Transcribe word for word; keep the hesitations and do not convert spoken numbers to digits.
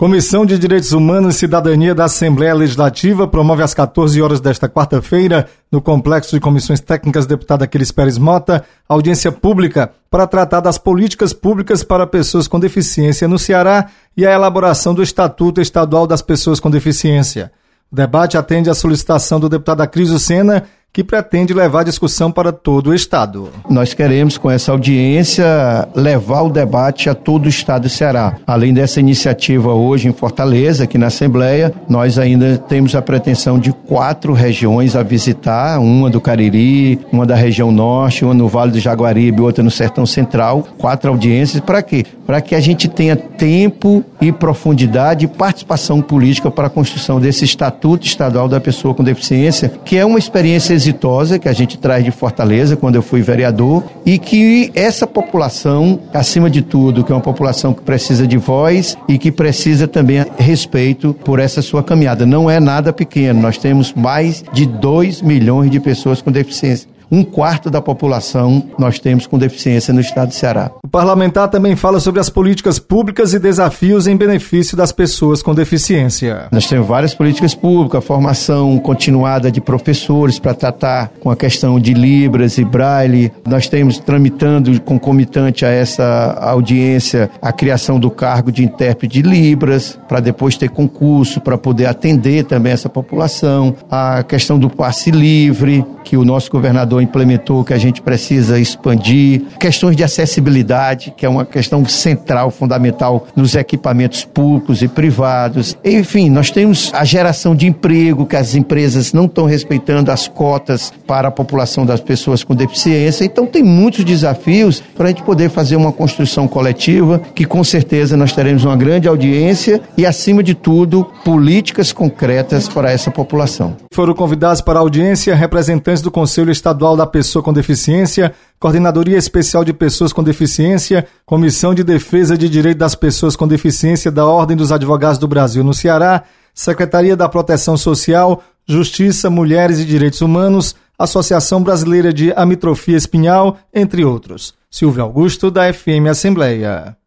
Comissão de Direitos Humanos e Cidadania da Assembleia Legislativa promove às quatorze horas desta quarta-feira, no Complexo de Comissões Técnicas deputado Aquiles Pérez Mota, audiência pública para tratar das políticas públicas para pessoas com deficiência no Ceará e a elaboração do Estatuto Estadual das Pessoas com Deficiência. O debate atende à solicitação do deputado Acrisio Sena, que pretende levar a discussão para todo o Estado. Nós queremos, com essa audiência, levar o debate a todo o Estado do Ceará. Além dessa iniciativa hoje em Fortaleza, aqui na Assembleia, nós ainda temos a pretensão de quatro regiões a visitar, uma do Cariri, uma da região norte, uma no Vale do Jaguaribe, outra no Sertão Central. Quatro audiências, para quê? Para que a gente tenha tempo e profundidade e participação política para a construção desse Estatuto Estadual da Pessoa com Deficiência, que é uma experiência exitosa que a gente traz de Fortaleza quando eu fui vereador, e que essa população, acima de tudo, que é uma população que precisa de voz e que precisa também respeito por essa sua caminhada. Não é nada pequeno, nós temos mais de dois milhões de pessoas com deficiência. Um quarto da população nós temos com deficiência no estado do Ceará. O parlamentar também fala sobre as políticas públicas e desafios em benefício das pessoas com deficiência. Nós temos várias políticas públicas, a formação continuada de professores para tratar com a questão de Libras e Braille. Nós temos tramitando concomitante a essa audiência a criação do cargo de intérprete de Libras, para depois ter concurso, para poder atender também essa população. A questão do passe livre, que o nosso governador implementou, que a gente precisa expandir. Questões de acessibilidade, que é uma questão central, fundamental nos equipamentos públicos e privados. Enfim, nós temos a geração de emprego, que as empresas não estão respeitando as cotas para a população das pessoas com deficiência. Então tem muitos desafios para a gente poder fazer uma construção coletiva, que com certeza nós teremos uma grande audiência e, acima de tudo, políticas concretas para essa população. Foram convidados para a audiência representantes do Conselho Estadual da Pessoa com Deficiência, Coordenadoria Especial de Pessoas com Deficiência, Comissão de Defesa de Direitos das Pessoas com Deficiência da Ordem dos Advogados do Brasil no Ceará, Secretaria da Proteção Social, Justiça, Mulheres e Direitos Humanos, Associação Brasileira de Amitrofia Espinhal, entre outros. Silvio Augusto, da F M Assembleia.